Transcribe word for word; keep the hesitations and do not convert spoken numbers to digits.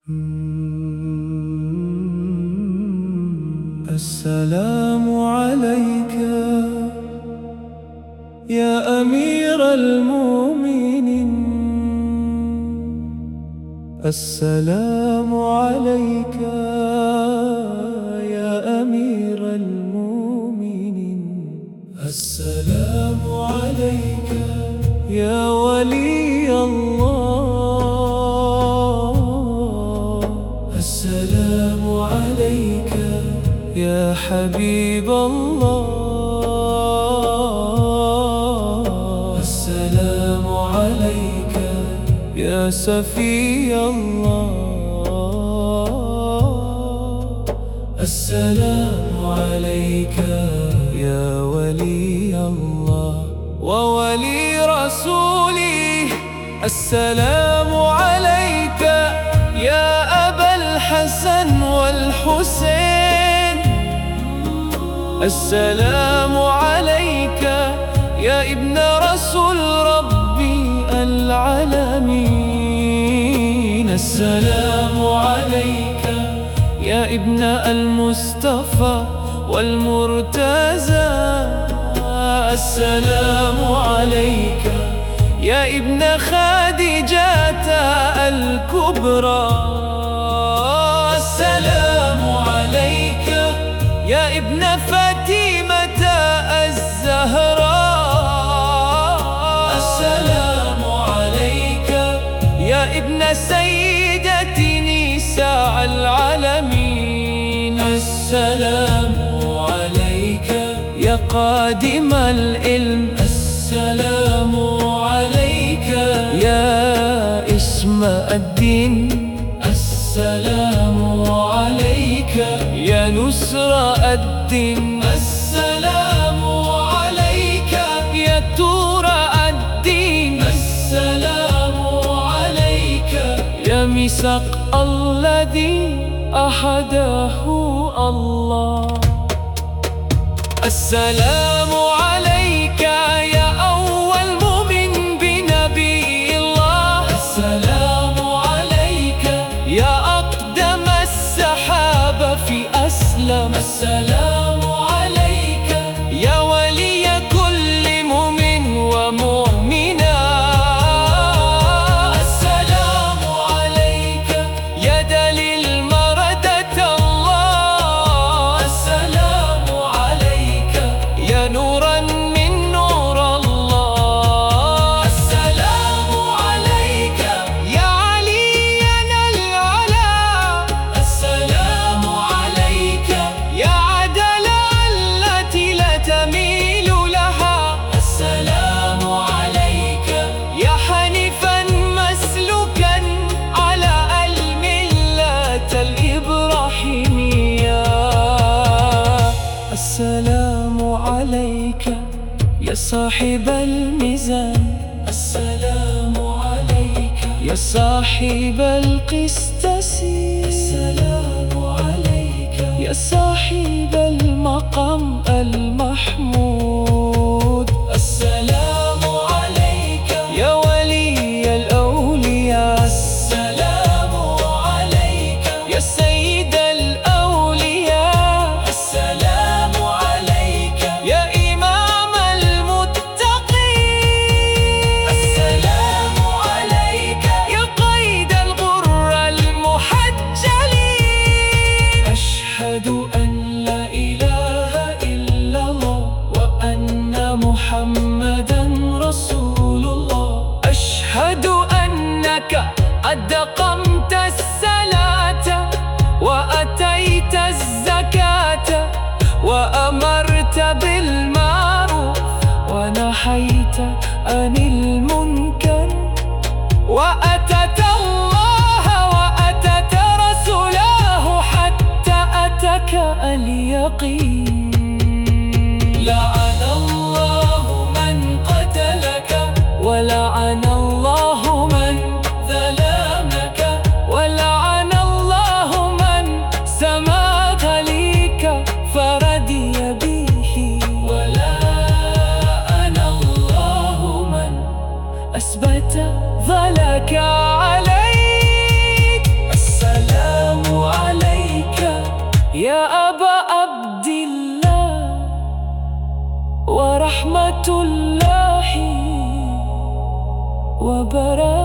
السلام عليك يا أمير المؤمنين. السلام عليك يا أمير المؤمنين. السلام عليك يا ولي الله. السلام عليك يا حبيب الله. السلام عليك يا سفي الله. السلام عليك يا ولي الله وولي رسوله. السلام عليك يا أبا الحسن والحسين. السلام عليك يا ابن رسول ربي العالمين. السلام عليك يا ابن المصطفى والمرتزى. السلام عليك يا ابن خديجة الكبرى. السلام عليك يا ابن فاطمة الزهراء. السلام عليك يا ابن سيدة نساء العالمين. السلام عليك يا قادم العلم. السلام عليك يا اسم الدين. السلام عليك يا نصر الدين. السلام عليك يا تور الدين. السلام عليك يا ميثاق الذي أحده الله. السلام عليك يا أول مؤمن بنبي الله. السلام عليك يا أقدم السحابة في أسلم. السلام عليك يا ولي كل مؤمن ومؤمنة. السلام عليك يا دليل مردة الله. السلام عليك يا نورا من نور الله. السلام عليك يا عليا العلا. السلام عليك يا عدلا التي لا تميل لها. السلام عليك يا حنيفا مسلوكا على الملة الإبراهيمية. السلام عليك يا صاحب الميزان. السلام عليك يا صاحب القسطس. السلام عليك يا صاحب المقام المحمود. السلام عليك يا ولي الأولياء. السلام عليك يا سيد الأولياء. السلام عليك يا إمام المتقين. السلام عليك يا قيد الغر المحجلين. أشهد أن لا إله إلا ورحمة الله وبركاته.